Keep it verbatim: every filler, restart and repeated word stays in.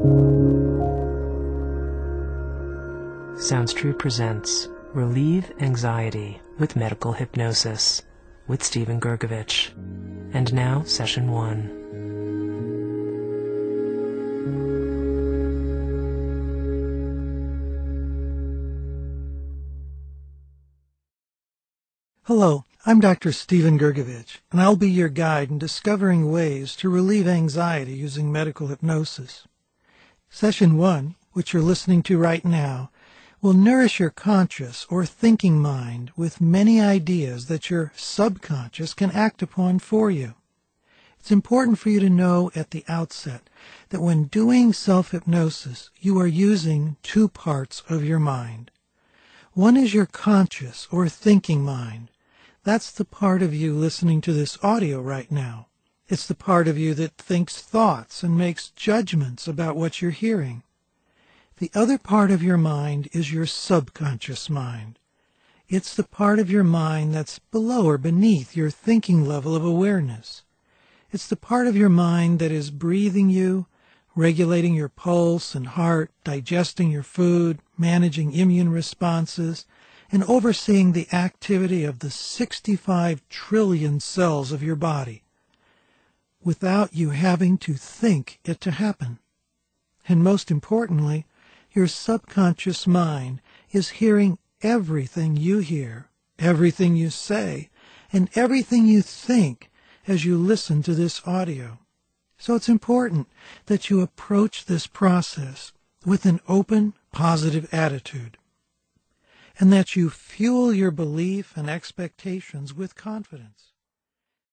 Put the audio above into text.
Sounds True presents Relieve Anxiety with Medical Hypnosis with Steven Gergovich. And now, Session one. Hello, I'm Doctor Steven Gergovich, and I'll be your guide in discovering ways to relieve anxiety using medical hypnosis. Session one, which you're listening to right now, will nourish your conscious or thinking mind with many ideas that your subconscious can act upon for you. It's important for you to know at the outset that when doing self-hypnosis, you are using two parts of your mind. One is your conscious or thinking mind. That's the part of you listening to this audio right now. It's the part of you that thinks thoughts and makes judgments about what you're hearing. The other part of your mind is your subconscious mind. It's the part of your mind that's below or beneath your thinking level of awareness. It's the part of your mind that is breathing you, regulating your pulse and heart, digesting your food, managing immune responses, and overseeing the activity of the sixty-five trillion cells of your body, without you having to think it to happen. And most importantly, your subconscious mind is hearing everything you hear, everything you say, and everything you think as you listen to this audio. So it's important that you approach this process with an open, positive attitude, and that you fuel your belief and expectations with confidence.